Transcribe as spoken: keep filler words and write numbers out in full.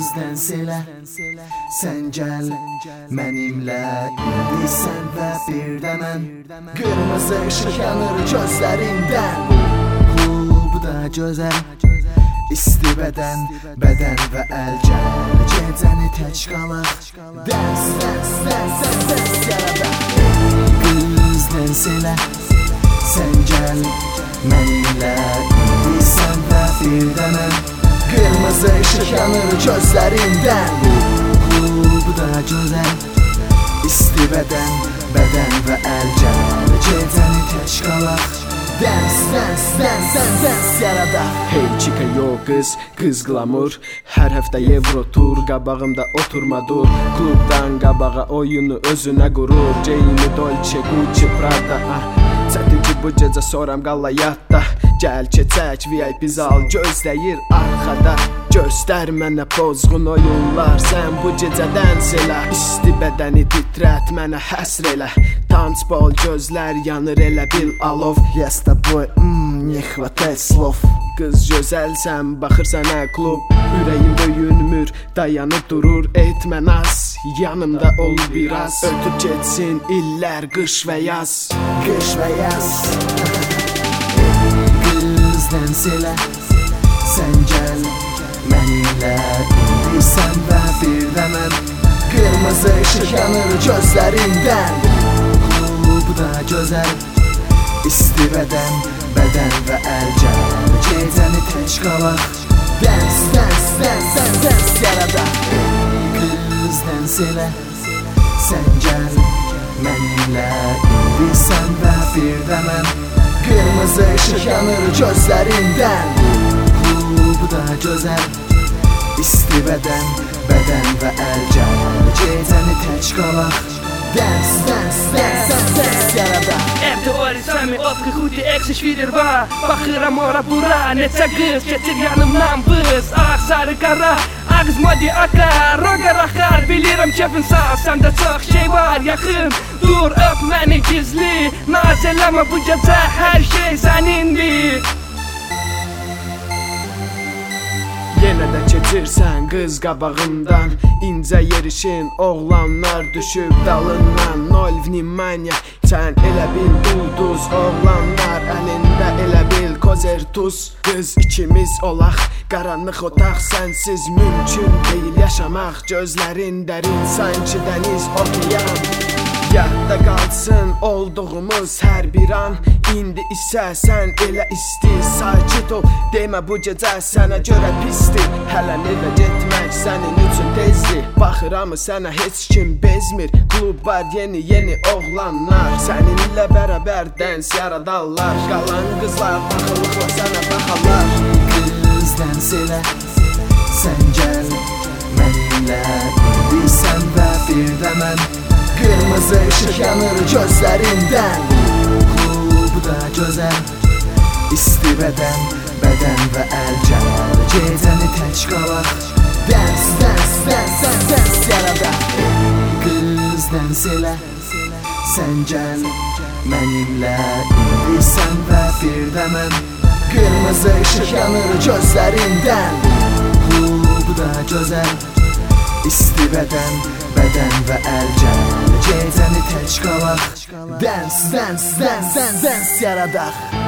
gözdən silə, sən gəl mənimlə, indi sən və bir də mən. Qırmızı ışıq yanır gözlərindən. Bu da gözəl, isti bədən, bədən və əl gəl. Gecəni tək qalaq, dəns, dəns, dəns, dəns, dəns yaradaq. Gözdən silə, sən gəl mənimlə, indi sən və bir də mən. Qırmızı ışıq yanır gözlərindən. Bu da gözəl, isti bədən, bədən və əl gəl. Gecəni tək qalaq, dəns, dəns, dəns, dəns, dəns yaradaq. Hey çika yo qız, qız glamur. Hər həftə Euro tur, qabağımda oturma dur. Klubdan qabağa oyunu özünə qurur. Jane, Dolce, Gucci, Prada. Çətin ki bu gecə soram qalla yatda. Gəl keçək V I P zal, gözləyir arxada. Göstər mənə pozğun oyunlar, sən bu gecə dəns elə. İsti bədəni titrət, mənə həsr elə. Tanцпол, gözlər yanır elə bil alov. Я с тобой, mmm, не хватает слов. Qız gözəlsən, baxırsan ə klub. Ürəyim döyünmür, dayanıb durur. Etmə naz, yanımda ol biraz. Ötüb geçsin illər, qış və yaz. Qış və yaz. Gözdən silə, sən gəl mənimlə, indi sən və bir də mən. Qırmızı ışıq yanır gözlərindən. Bu da gözəl, isti bədən, bədən və əl gəl. Gecəni tək qalaq, dəns, dəns, dəns, dəns, dəns yaradaq. Gözdən silə, sən gəl mənimlə, indi sən və bir də mən. Qırmızı ışıq yanır gözlərindən. Bu da gözəl, isti bədən, bədən və əl gəl. Gecəni tək qalaq, dəns, dəns, dəns, dəns, dəns yaradaq. Em teori sami otqı xuti eksiş virir va. Baxıram ora bura, neçə qız keçir yanımdan bız. Ağ, sarı, qara, ağız modi akar. Rogar axar, bilirəm kefin sağ. Səndə çox şey var yaxın. Dur öp məni gizli, naz eləmə bu gecə hər şey sənindir. Yenə də keçirsən qız qabağımdan. İncə yerişin oğlanlar düşüb dalından. Nol vnimaniya, sən elə bil ulduz. Oğlanlar əlində elə bil kozer tuz. Qız ikimiz olaq, qaranlıq otaq. Sənsiz mümkün deyil yaşamaq. Gözlərin dərin, sanki dəniz okean. Yadda qalsın olduğumuz hər bir an. İndi isə sən elə isti, sakit ol. Demə bu gecə sənə görə pisdir. Hələ evə getmək sənin üçün tezdir. Baxıram sənə heç kim bezmir. Klub var yeni yeni oğlanlar. Səninlə bərabər dəns yaradarlar. Qalan qızlar baxılıqla sənə baxarlar. Gözdən silə, sən gəl mənimlə, indi sən və bir də mən. Qırmızı ışıq yanır gözlərindən. Bu da gözəl, isti bədən, bədən və əl gəl. Gecəni tək qalaq, dəns, dəns, dəns, dəns, dəns yaradaq. Gözdən silə, sən gəl mənimlə, indi sən və bir də mən. Qırmızı ışıq yanır gözlərindən. Bu da gözəl, isti bədən, bədən və əl gəl. Gecəni tək qalaq, dəns, dəns, dəns, dəns, dəns yaradaq.